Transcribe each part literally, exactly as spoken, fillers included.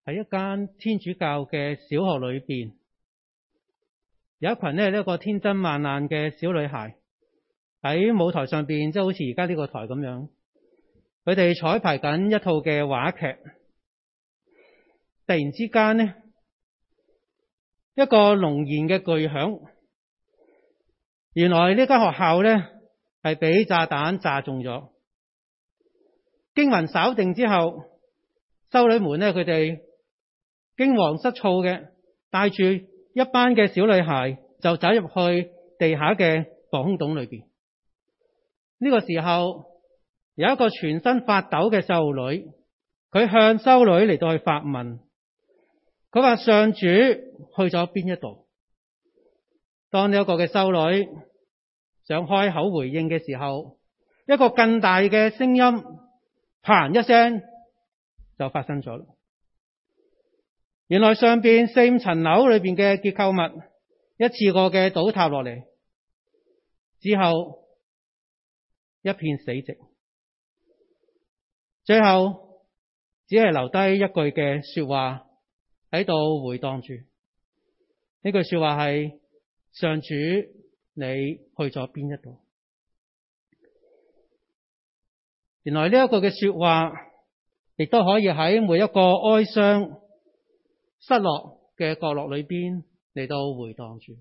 喺一間天主教嘅小學裏邊，有一群呢一個天真爛漫嘅小女孩喺舞台上邊，即係好似而家呢個台咁樣，佢哋彩排緊一套嘅話劇。突然之間呢，一個龍燃嘅巨響，原來呢間學校呢係俾炸彈炸中咗。驚魂稍定之後，修女們呢，佢哋驚惶失措嘅，帶住一班嘅小女孩就走入去地下嘅防空洞裏邊。呢個時候，有一個全身發抖嘅修女，佢向修女嚟到去發問，佢話上主去咗邊一度？當呢一個嘅修女想開口回應嘅時候，一個更大嘅聲音，砰一聲就發生咗啦。原來上邊四五層樓裏邊嘅結構物一次過嘅倒塌落嚟，之後一片死寂，最後只係留低一句嘅說話喺度回蕩住。呢句說話係：上主，你去咗邊一度？原來呢一個嘅說話，亦都可以喺每一個哀傷、失落嘅角落裏邊嚟到回蕩住。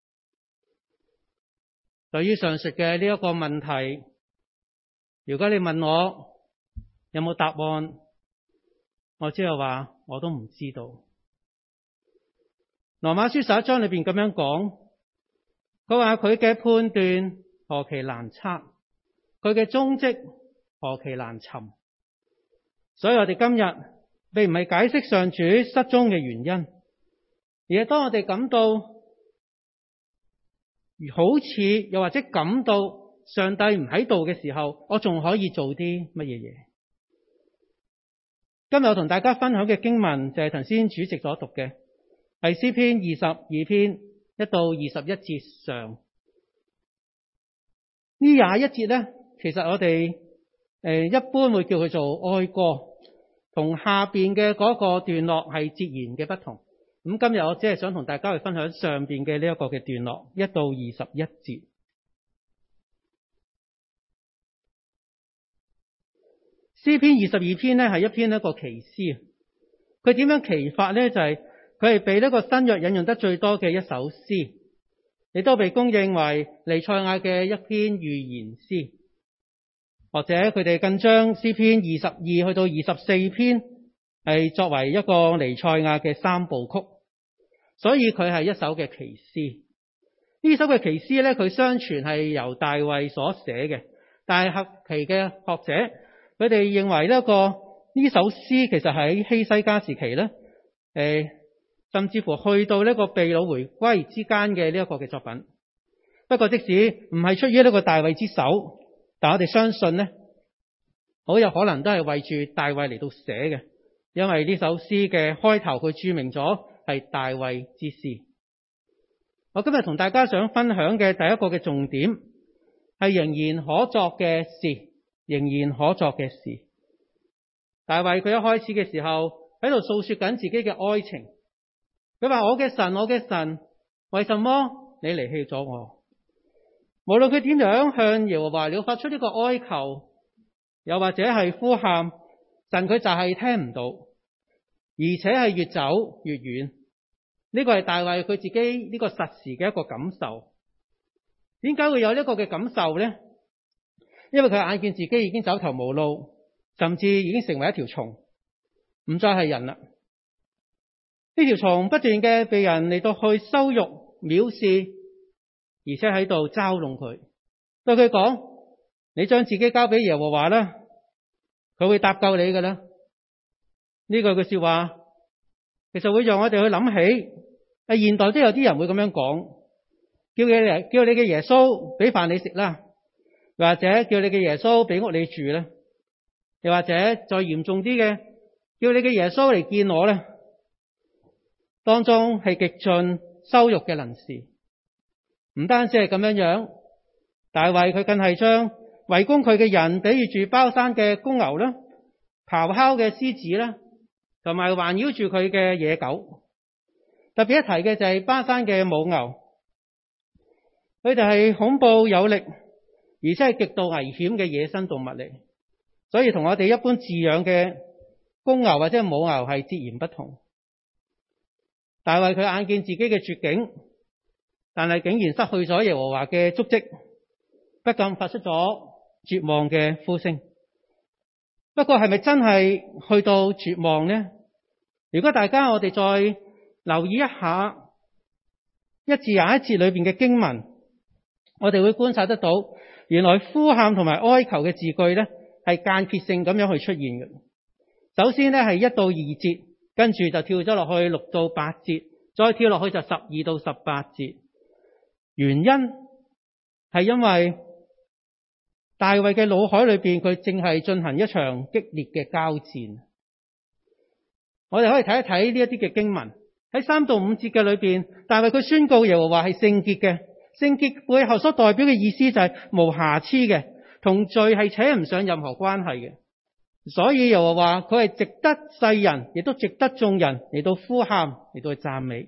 對於上述嘅呢一個問題，如果你問我有冇答案，我只係話我都唔知道。羅馬書十一章裏邊咁樣講，佢話佢嘅判斷何其難測，佢嘅蹤跡何其難尋。所以我哋今日並唔係解釋上主失蹤嘅原因，而係當我哋感到好似又或者感到上帝唔喺度嘅時候，我仲可以做啲乜嘢嘢？今日我同大家分享嘅經文就係頭先主席所讀嘅，係詩篇二十二篇一到二十一節上。呢廿一節呢，其實我哋誒一般會叫佢做哀歌，同下邊嘅嗰個段落係截然嘅不同。咁今日我只係想同大家去分享上邊嘅呢一個嘅段落，一到二十一節。詩篇二十二篇呢係一篇一個奇詩，佢點樣奇法呢？就係佢係被呢個新約引用得最多嘅一首詩，亦都被公認為彌賽亞嘅一篇預言詩，或者佢哋更將詩篇二十二去到二十四篇係作為一個彌賽亞嘅三部曲，所以佢係一首嘅奇詩。呢首嘅奇詩呢，佢相傳係由大衛所寫嘅，但係後期嘅學者佢哋認為呢、這個呢首詩其實喺希西家時期呢，誒、呃、甚至乎去到呢個被擄回歸之間嘅呢一個嘅作品。不過即使唔係出於呢個大衛之手，但我哋相信呢，好有可能都係為住大衛嚟到寫嘅，因為呢首詩嘅開頭佢註明咗係大衛之詩。我今日同大家想分享嘅第一個嘅重點係仍然可作嘅事，仍然可作嘅事。大衛佢一開始嘅時候喺度訴說緊自己嘅哀情，佢話：我嘅神，我嘅神，為什麼你離棄咗我？無論佢點樣向耶和華了發出呢個哀求，又或者係呼喊，神佢就係聽唔到，而且係越走越遠。呢個係大衛佢自己呢個實時嘅一個感受。點解會有呢個嘅感受呢？因為佢眼見自己已經走投無路，甚至已經成為一條蟲，唔再係人啦。呢條蟲不斷嘅被人嚟到去羞辱、藐視，而且喺度嘲弄佢，對佢講：你將自己交俾耶和華啦，佢會搭救你噶啦。呢句嘅說話，其實會讓我哋去諗起，喺現代都有啲人會咁樣講，叫你嚟，叫你嘅耶穌俾飯你食啦。或者叫你嘅耶穌俾屋你住咧，又或者再嚴重啲嘅，叫你嘅耶穌嚟見我咧。當中係極盡羞辱嘅能事，唔單止係咁樣樣，大衛佢更係將圍攻佢嘅人比喻住包山嘅公牛啦、咆哮嘅獅子啦， 同埋環繞住佢嘅野狗。特別一提嘅就係巴山嘅母牛，佢哋係恐怖有力，而且係極度危險嘅野生動物嚟，所以同我哋一般飼養嘅公牛或者母牛係截然不同。大衛佢眼見自己嘅絕境，但係竟然失去咗耶和華嘅足跡，不禁發出咗絕望嘅呼聲。不過係咪真係去到絕望呢？如果大家我哋再留意一下一至廿一節裏邊嘅經文，我哋會觀察得到，原來呼喊同埋哀求嘅字句呢係間歇性咁樣去出現嘅。首先呢係一到二節，跟住就跳咗落去六到八節，再跳落去就十二到十八節。原因係因為大衛嘅腦海裏邊佢正係進行一場激烈嘅交戰。我哋可以睇一睇呢一啲嘅經文。喺三到五節嘅裏邊，大衛佢宣告耶和華係聖潔嘅，聖潔背後所代表嘅意思就係無瑕疵嘅，同罪係扯唔上任何關係嘅。所以耶和華佢係值得世人，亦都值得眾人嚟到呼喊，嚟到去讚美。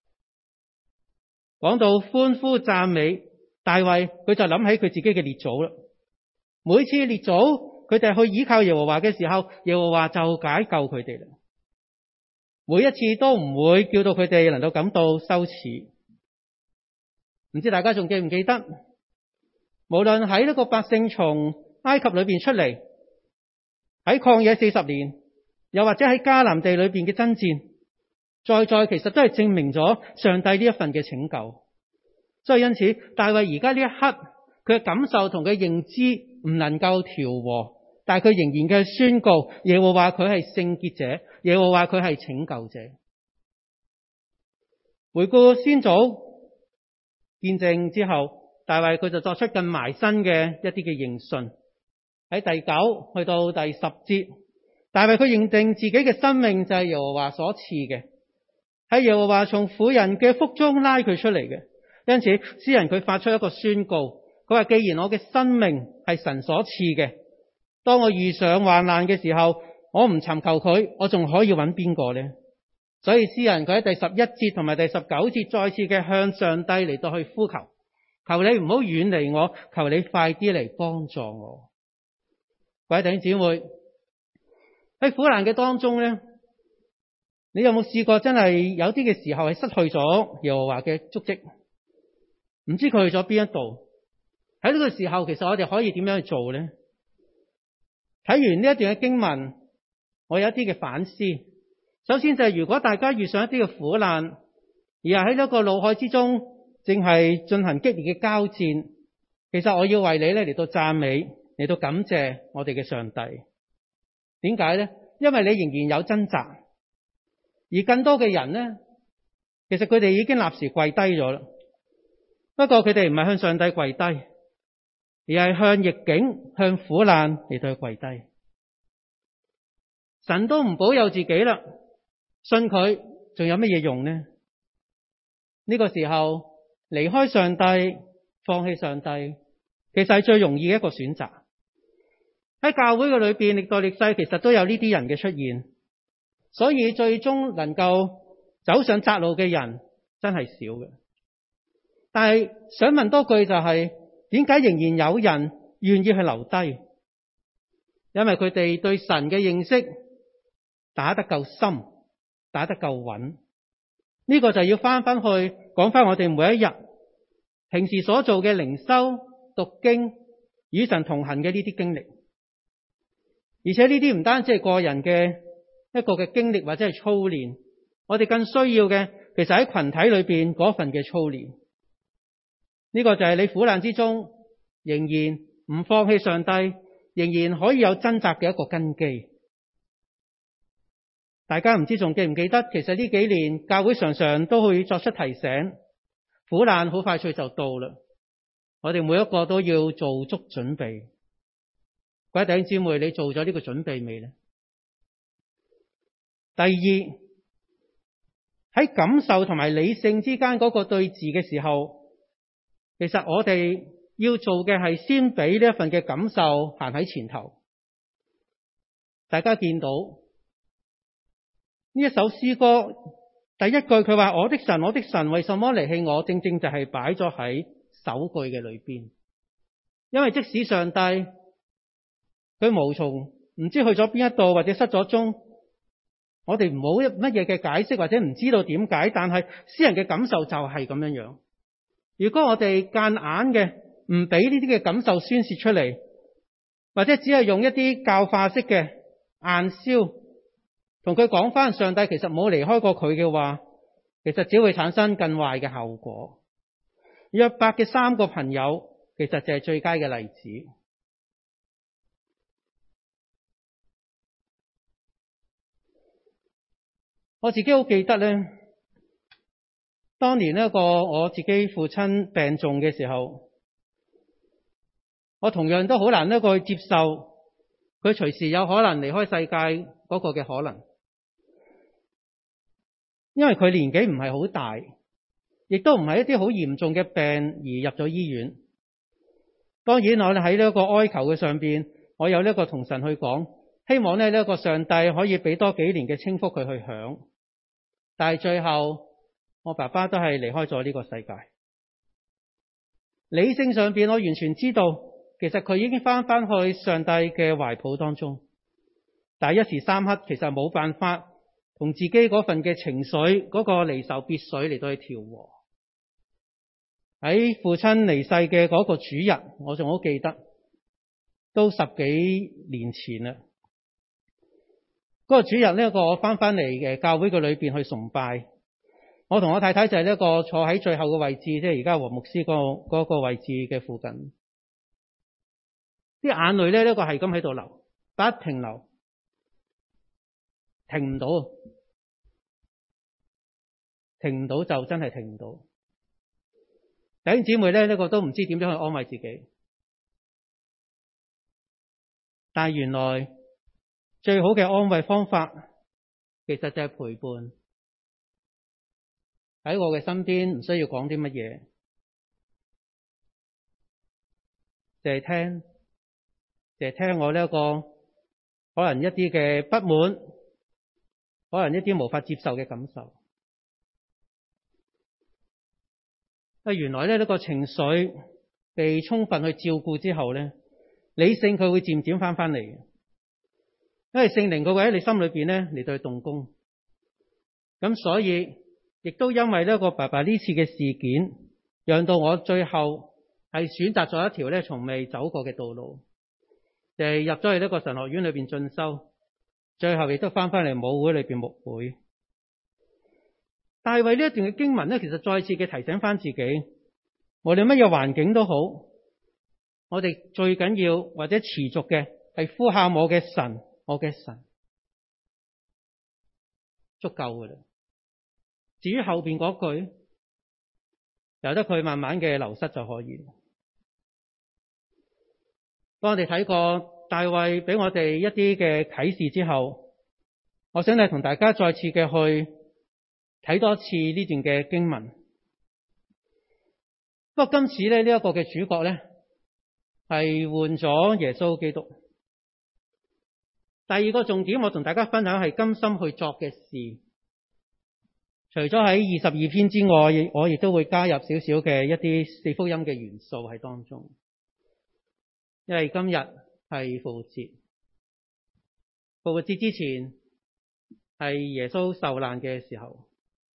講到歡呼讚美，大衛佢就諗起佢自己嘅列祖啦。每次列祖佢哋去依靠耶和華嘅時候，耶和華就解救佢哋啦。每一次都唔會叫到佢哋能夠感到羞恥。唔知大家仲記唔記得，無論喺呢個百姓從埃及裏邊出嚟，喺曠野四十年，又或者喺迦南地裏邊嘅爭戰，在在其實都係證明咗上帝呢一份嘅拯救。所以因此，大衛而家呢一刻，佢嘅感受同佢認知唔能夠調和，但係佢仍然嘅宣告耶和華佢係聖潔者，耶和華佢係拯救者。回顧先祖見證之後，大衛佢就作出更埋身嘅一啲嘅認信。喺第九去到第十節，大衛佢認定自己嘅生命就係耶和華所賜嘅，係耶和華從婦人嘅腹中拉佢出嚟嘅。因此詩人佢發出一個宣告，佢話既然我嘅生命係神所賜嘅，當我遇上患難嘅時候，我唔尋求佢，我仲可以揾邊個呢？所以詩人佢喺第十一節同埋第十九節再次嘅向上帝嚟到去呼求，求你唔好遠離我，求你快啲嚟幫助我。各位弟兄姊妹，喺苦難嘅當中呢，你有冇試過真係有啲嘅時候係失去咗耶和華嘅足跡，唔知佢去咗邊一度？喺呢個時候，其實我哋可以點樣去做呢？睇完呢一段嘅經文，我有一啲嘅反思。首先就係如果大家遇上一啲嘅苦難，而係喺呢個怒海之中正係進行激烈嘅交戰，其實我要為你咧嚟到讚美，嚟到感謝我哋嘅上帝。點解呢？因為你仍然有掙扎，而更多嘅人呢，其實佢哋已經立時跪低咗啦。不過佢哋唔係向上帝跪低，而係向逆境、向苦難嚟到去跪低。神都唔保佑自己啦，信佢仲有乜嘢用呢？呢個時候離開上帝、放棄上帝，其實係最容易嘅一個選擇。喺教會嘅裏邊，歷代歷世其實都有呢啲人嘅出現，所以最終能夠走上窄路嘅人真係少嘅。但係想問多句就係，點解仍然有人願意去留低？因為佢哋對神嘅認識打得夠深，打得夠穩。呢個就要翻翻去講翻我哋每一日平時所做嘅靈修、讀經、與神同行嘅呢啲經歷。而且呢啲唔單止係個人嘅一個嘅經歷或者係操練，我哋更需要嘅其實喺群體裏邊嗰份嘅操練。呢個就係你苦難之中仍然唔放棄上帝，仍然可以有掙扎嘅一個根基。大家唔知仲記唔記得，其實呢幾年教會常常都會作出提醒，苦難好快脆就到啦。我哋每一個都要做足準備。各位弟兄姊妹，你做咗呢個準備未呢？第二，喺感受同埋理性之間嗰個對峙嘅時候，其實我哋要做嘅係先俾呢一份嘅感受行喺前頭。大家見到呢一首詩歌第一句佢話：我的神，我的神，為什麼離棄我？正正就係擺咗喺首句嘅裏邊。因為即使上帝佢無從唔知去咗邊一度或者失咗蹤，我哋冇乜嘢嘅解釋或者唔知道點解，但係詩人嘅感受就係咁樣樣。如果我哋間硬嘅唔俾呢啲嘅感受宣泄出嚟，或者只係用一啲教化式嘅硬銷同佢講翻上帝其實冇離開過佢嘅話，其實只會產生更壞嘅後果。約伯嘅三個朋友其實就係最佳嘅例子。我自己好記得咧，當年一個我自己父親病重嘅時候，我同樣都好難一個去接受佢隨時有可能離開世界嗰個嘅可能，因為佢年紀唔係好大，亦都唔係一啲好嚴重嘅病而入咗醫院。當然我哋喺呢一個哀求嘅上邊，我有呢一個同神去講，希望咧呢一個上帝可以俾多幾年嘅清福佢去享。但係最後我爸爸都係離開咗呢個世界。理性上邊我完全知道，其實佢已經翻翻去上帝嘅懷抱當中，但係一時三刻其實冇辦法同自己嗰份嘅情緒嗰個離愁別緒嚟到去調和。喺父親離世嘅嗰個主日，我仲好記得，都十幾年前啦。嗰個主日呢，個我翻翻嚟嘅教會嘅裏邊去崇拜，我同我太太就係呢個坐喺最後嘅位置，即係而家黃牧師嗰個嗰個位置嘅附近。啲眼淚咧呢個係咁喺度流，不停流，停唔到，停唔到就真係停唔到。弟兄姊妹咧呢個都唔知點樣去安慰自己，但係原來最好嘅安慰方法，其實就係陪伴喺我嘅身邊，唔需要講啲乜嘢，就係聽，就係聽我呢一個可能一啲嘅不滿，可能一啲無法接受嘅感受。啊，原來咧呢個情緒被充分去照顧之後咧，理性佢會漸漸翻翻嚟嘅。因為聖靈佢會喺你心裏邊咧嚟到去動工，咁所以亦都因為呢個爸爸呢次嘅事件，讓到我最後係選擇咗一條咧從未走過嘅道路，就係入咗去呢個神學院裏邊進修，最後亦都翻翻嚟母會裏邊牧會。大衛呢一段嘅經文咧，其實再次嘅提醒翻自己，無論乜嘢環境都好，我哋最緊要或者持續嘅係呼喊我嘅神。我嘅神足夠㗎啦。至於後邊嗰句，由得佢慢慢嘅流失就可以。當我哋睇過大衛俾我哋一啲嘅啟示之後，我想嚟同大家再次嘅去睇多次呢段嘅經文。不過今次咧呢一個嘅主角咧係換咗耶穌基督。第二個重點，我同大家分享係甘心去作嘅事。除咗喺二十二篇之外，我亦都會加入少少嘅一啲四福音嘅元素喺當中。因為今日係復活節，復活節之前係耶穌受難嘅時候。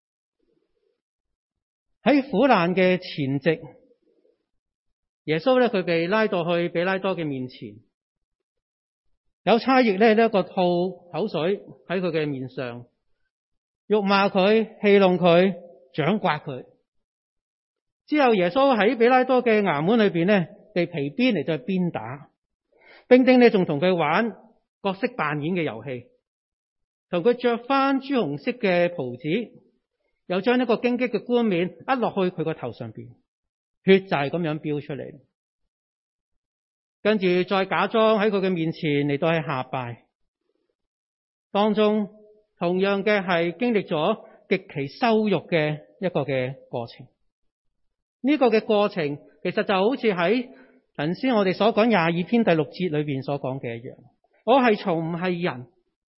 喺苦難嘅前夕，耶穌咧佢被拉到去彼拉多嘅面前。有差役咧，呢一個吐口水喺佢嘅面上，辱罵佢，戲弄佢，掌摑佢。之後耶穌喺彼拉多嘅衙門裏邊咧，被皮鞭嚟到鞭打。兵丁咧仲同佢玩角色扮演嘅遊戲，同佢着翻朱紅色嘅袍子，又將一個荊棘嘅冠冕壓落去佢個頭上邊，血就係咁樣飆出嚟。跟住再假裝喺佢嘅面前嚟到去下拜，當中同樣嘅係經歷咗極其羞辱嘅一個嘅過程。呢、這個嘅過程其實就好似喺頭先我哋所講廿二篇第六節裏邊所講嘅一樣，我係從唔係人，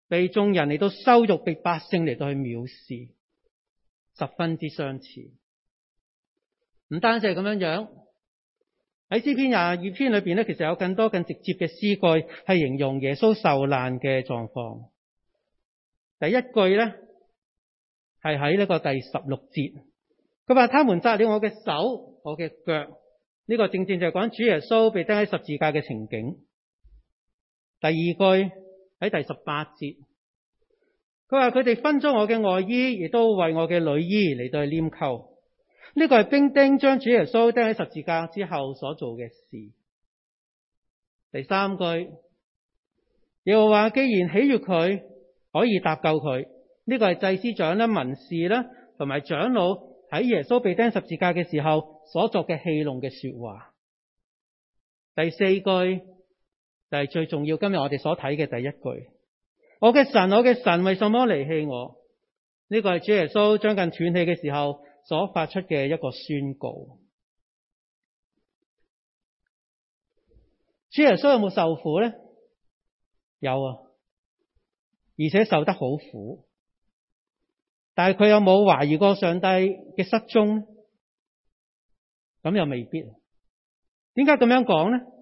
被眾人嚟到羞辱，被百姓嚟到去藐視，十分之相似。唔單止係咁樣樣，喺詩篇廿二篇裏邊咧，其實有更多更直接嘅詩句係形容耶穌受難嘅狀況。第一句咧係喺呢個第十六節，佢話他們扎了我嘅手，我嘅腳，呢個正正就係講主耶穌被釘喺十字架嘅情景。第二句喺第十八節，佢話佢哋分咗我嘅外衣，亦都為我嘅裡衣嚟到去拈鬮。呢個係兵丁將主耶穌釘喺十字架之後所做嘅事。第三句，耶和華既然喜悅佢，可以搭救佢。呢個係祭司長啦、文士啦同埋長老喺耶穌被釘十字架嘅時候所作嘅戲弄嘅說話。第四句就係最重要，今日我哋所睇嘅第一句，我嘅神，我嘅神，為什麼離棄我？呢個係主耶穌將近斷氣嘅時候所發出嘅一個宣告。主耶穌有冇受苦呢？有啊，而且受得好苦。但係佢有冇懷疑過上帝嘅失蹤呢？咁又未必。點解咁樣講呢？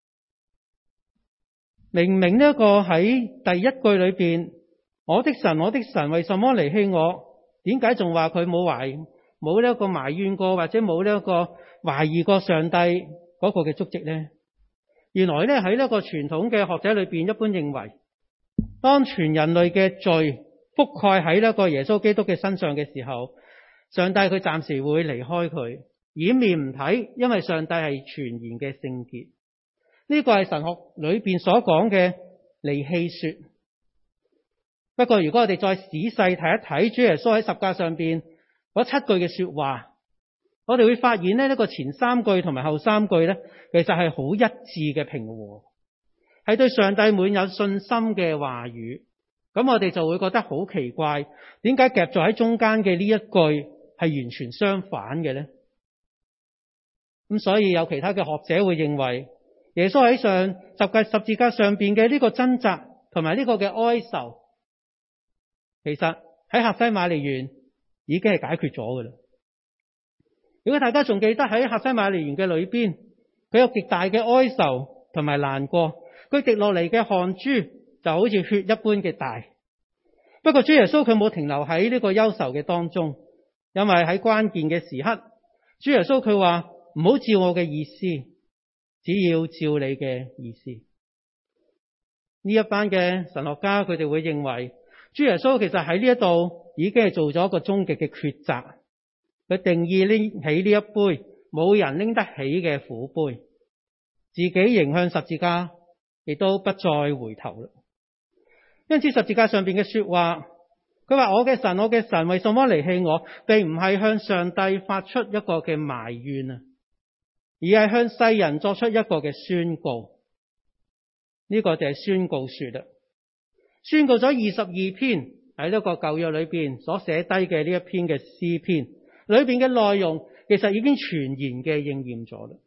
明明呢一個喺第一句裏邊，我的神，我的神，為什麼離棄我？點解仲話佢冇懷冇呢一個埋怨過，或者冇呢一個懷疑過上帝嗰個嘅足跡呢？原來咧喺呢一個傳統嘅學者裏邊，一般認為，當全人類嘅罪覆蓋喺呢一個耶穌基督嘅身上嘅時候，上帝佢暫時會離開佢，掩面唔睇，因為上帝係全然嘅聖潔。呢個係神學裏邊所講嘅離棄說。不過如果我哋再仔細睇一睇主耶穌喺十架上邊嗰七句嘅說話，我哋會發現咧呢個前三句同埋後三句咧，其實係好一致嘅平和，係對上帝滿有信心嘅話語。咁我哋就會覺得好奇怪，點解夾在喺中間嘅呢一句係完全相反嘅呢？咁所以有其他嘅學者會認為，耶穌喺上十架十字架上邊嘅呢個掙扎同埋呢個嘅哀愁，其實喺客西馬尼園已經係解決咗㗎啦。如果大家仲記得喺客西馬尼園嘅裏邊，佢有極大嘅哀愁同埋難過，佢滴落嚟嘅汗珠就好似血一般嘅大。不過主耶穌佢冇停留喺呢個憂愁嘅當中，因為喺關鍵嘅時刻，主耶穌佢話唔好照我嘅意思，只要照你嘅意思。呢一班嘅神學家佢哋會認為，主耶穌其實喺呢一度已經係做咗一個終極嘅抉擇。佢定義拎起呢一杯冇人拎得起嘅苦杯，自己迎向十字架，亦都不再回頭啦。因此十字架上邊嘅說話，佢話我嘅神，我嘅神，為什麼離棄我？並唔係向上帝發出一個嘅埋怨啊，而係向世人作出一個嘅宣告。呢、這個就係宣告說啦，宣告咗二十二篇喺呢個舊約裏邊所寫低嘅呢一篇嘅詩篇裏邊嘅內容，其實已經全然嘅應驗咗啦。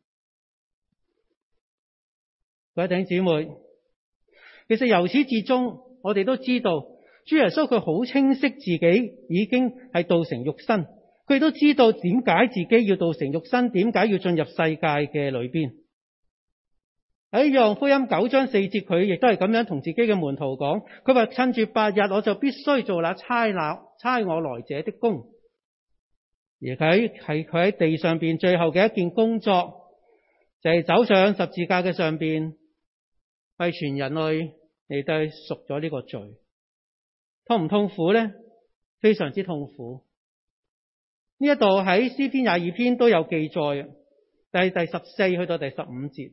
各位弟兄姊妹，其實由始至終，我哋都知道主耶穌佢好清晰自己已經係道成肉身，佢都知道點解自己要道成肉身，點解要進入世界嘅裏邊。喺約翰福音九章四節，佢亦都係咁樣同自己嘅門徒講，佢話趁住白日，我就必須做那差那差我來者的工。而佢係佢喺地上邊最後嘅一件工作，就係、是、走上十字架嘅上邊，為全人類嚟到贖咗呢個罪。痛唔痛苦呢？非常之痛苦。呢一度喺詩篇廿二篇都有記載，第第十四去到第十五節，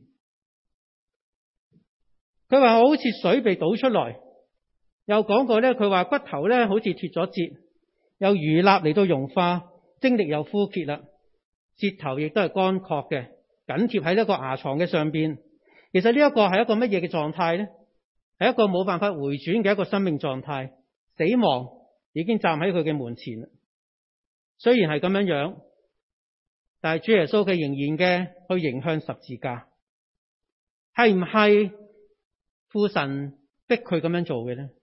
佢話好似水被倒出來，又講過咧，佢話骨頭咧好似脫咗節，又如蠟嚟到融化。精力又枯竭啦，舌頭亦都係乾涸嘅，緊貼喺呢個牙床嘅上邊。其實呢一個係一個乜嘢嘅狀態呢？係一個冇辦法回轉嘅一個生命狀態，死亡已經站喺佢嘅門前啦。雖然係咁樣樣，但係主耶穌佢仍然嘅去迎向十字架，係唔係父神逼佢咁樣做嘅呢？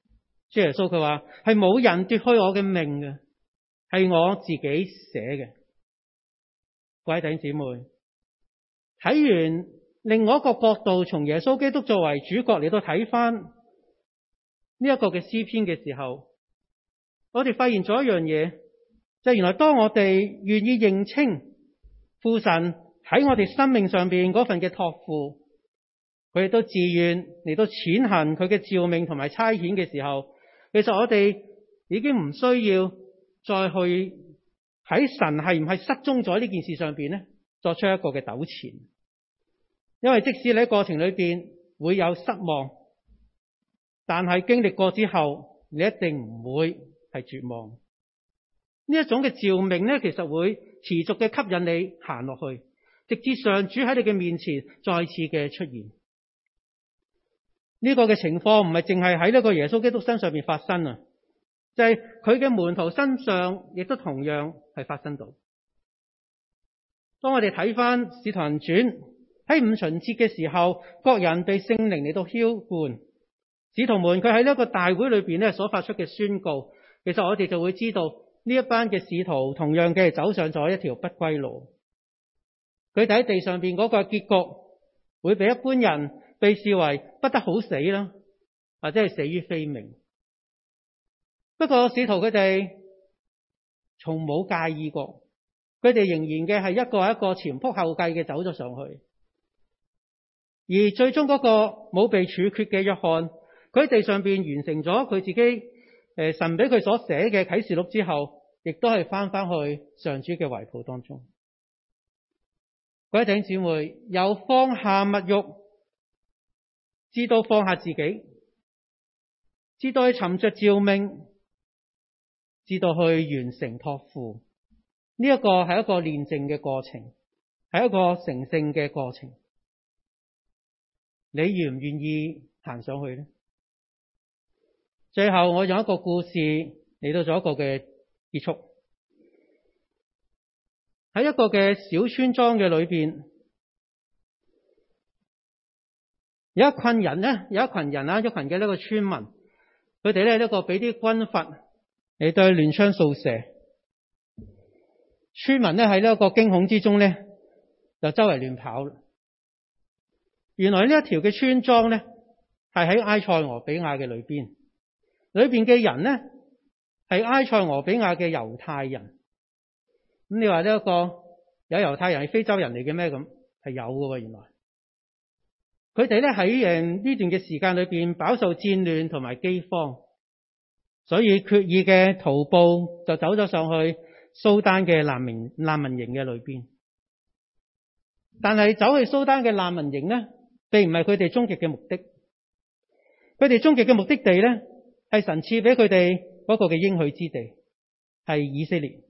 主耶穌佢話係冇人奪去我嘅命嘅，係我自己捨嘅。各位弟兄姊妹，睇完另外一個角度，從耶穌基督作為主角嚟到睇翻呢一個嘅詩篇嘅時候，我哋發現咗一樣嘢，就係原來當我哋願意認清父神喺我哋生命上邊嗰份嘅託付，佢亦都自願嚟到踐行佢嘅召命同埋差遣嘅時候，其實我哋已經唔需要再去喺神係唔係失蹤咗呢件事上邊咧作出一個嘅糾纏，因為即使你喺過程裏邊會有失望，但係經歷過之後，你一定唔會係絕望。呢一種嘅召命咧，其實會持續嘅吸引你行落去，直至上主喺你嘅面前再次嘅出現。呢個嘅情況唔係淨係喺呢個耶穌基督身上邊發生啊，就係佢嘅門徒身上亦都同樣係發生到。當我哋睇翻《使徒行傳》喺五旬節嘅時候，各人被聖靈嚟到澆灌，使徒們佢喺呢一個大會裏邊咧所發出嘅宣告，其實我哋就會知道呢一班嘅使徒同樣嘅走上咗一條不歸路。佢哋喺地上邊嗰個結局會被一般人被視為不得好死啦，或者係死於非命。不過使徒佢哋從冇介意過，佢哋仍然嘅係一個一個前仆後繼嘅走咗上去。而最終嗰個冇被處決嘅約翰，佢喺地上邊完成咗佢自己誒神俾佢所寫嘅啟示錄之後，亦都係翻翻去上主嘅懷抱當中。各位弟兄姊妹，由放下物欲，至到放下自己，至到去尋着召命，至到去完成託付，呢一個係一個煉淨嘅過程，係一個成聖嘅過程。你願唔願意行上去呢？最後我用一個故事嚟到咗一個嘅結束。喺一個嘅小村莊嘅裏邊，有一群人咧，有一群人啦，一群嘅呢個村民，佢哋咧一個俾啲軍閥嚟對亂槍掃射，村民咧喺呢一個驚恐之中咧，就周圍亂跑啦。原來呢一條嘅村莊咧，係喺埃塞俄比亞嘅裏邊，裏邊嘅人咧係埃塞俄比亞嘅猶太人。咁你話呢一個有猶太人係非洲人嚟嘅咩？咁係有嘅，原來佢哋咧喺誒呢段嘅時間裏邊飽受戰亂同埋饑荒，所以決意嘅徒步就走咗上去蘇丹嘅難民難民營嘅裏邊。但係走去蘇丹嘅難民營咧，並唔係佢哋終極嘅目的。佢哋終極嘅目的地咧，係神賜俾佢哋嗰個嘅應許之地，係以色列。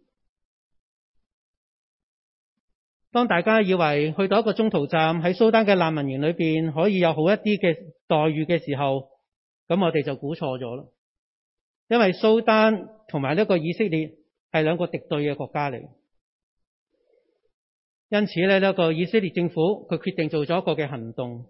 當大家以為去到一個中途站喺蘇丹嘅難民營裏邊可以有好一啲嘅待遇嘅時候，咁我哋就估錯咗啦。因為蘇丹同埋呢個以色列係兩個敵對嘅國家嚟，因此咧呢個以色列政府佢決定做咗一個嘅行動，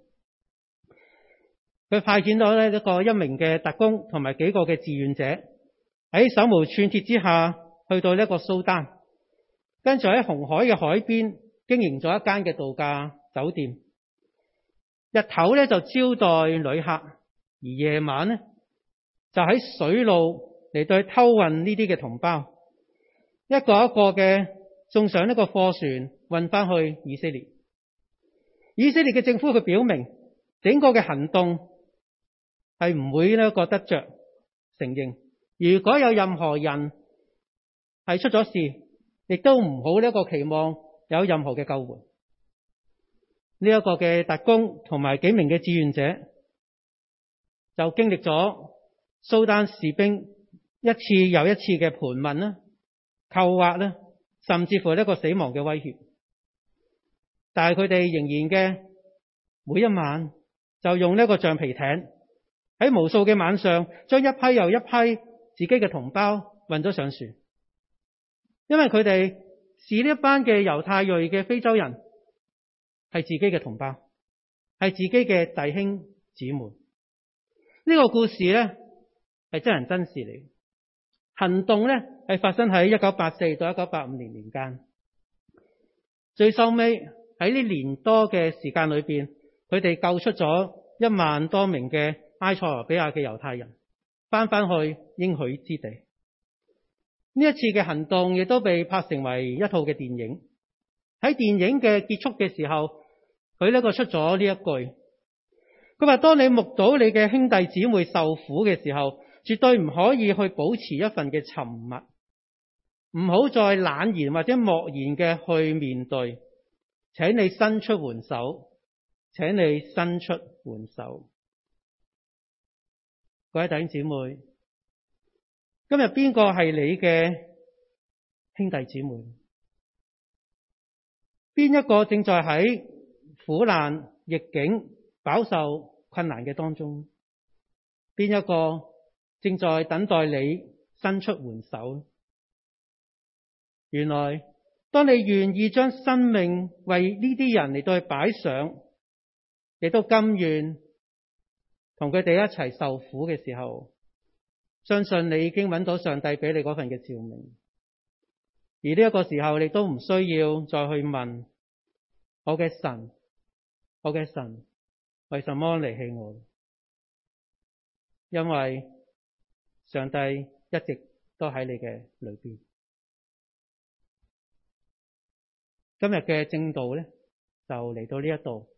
佢派遣咗呢一個一名嘅特工同埋幾個嘅志願者喺手無寸鐵之下去到呢個蘇丹，跟住喺紅海嘅海邊經營咗一間嘅度假酒店，日頭咧就招待旅客，而夜晚咧就喺水路嚟到去偷運呢啲嘅同胞，一個一個嘅送上一個貨船運翻去以色列。以色列嘅政府佢表明，整個嘅行動係唔會咧覺得着承認，如果有任何人係出咗事，亦都唔好呢一個期望有任何嘅救援。呢一個嘅特工同埋幾名嘅志願者就經歷咗蘇丹士兵一次又一次嘅盤問啦、扣押啦，甚至乎呢個死亡嘅威脅。但係佢哋仍然嘅每一晚就用呢個橡皮艇喺無數嘅晚上將一批又一批自己嘅同胞運咗上船，因為佢哋視呢一班嘅猶太裔嘅非洲人係自己嘅同胞，係自己嘅弟兄姊妹。呢個故事咧係真人真事嚟。行動咧係發生喺一九八四到一九八五年年間。最收尾喺呢年多嘅時間裏邊，佢哋救出咗一萬多名嘅埃塞俄比亞嘅猶太人，翻返去應許之地。呢一次嘅行動亦都被拍成為一套嘅電影。喺電影嘅結束嘅時候，佢呢個出咗呢一句，佢話：當你目睹你嘅兄弟姊妹受苦嘅時候，絕對唔可以去保持一份嘅沉默，唔好再懶然或者漠然嘅去面對，請你伸出援手，請你伸出援手。各位弟兄姊妹，今日邊個係你嘅兄弟姊妹？邊一個正在喺苦難逆境飽受困難嘅當中？邊一個正在等待你伸出援手？原來當你願意將生命為呢啲人嚟到去擺上，亦都甘願同佢哋一齊受苦嘅時候，相信你已經揾到上帝俾你嗰份嘅照明。而呢一個時候，你都唔需要再去問我嘅神，我嘅神為什麼離棄我？因為上帝一直都喺你嘅裏邊。今日嘅正道咧，就嚟到呢一度。